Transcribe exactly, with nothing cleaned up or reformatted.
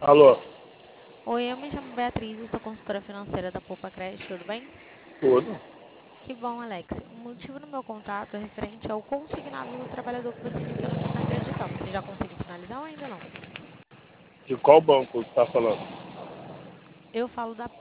Alô, Oi, eu me chamo Beatriz, eu sou consultora financeira da Poupa Crédito, tudo bem? tudo? Que bom, Alex. O motivo do meu contato é referente ao consignado do trabalhador que você iniciou na minha carteira digital. Você já conseguiu finalizar ou ainda não? De qual banco você tá falando? Eu falo da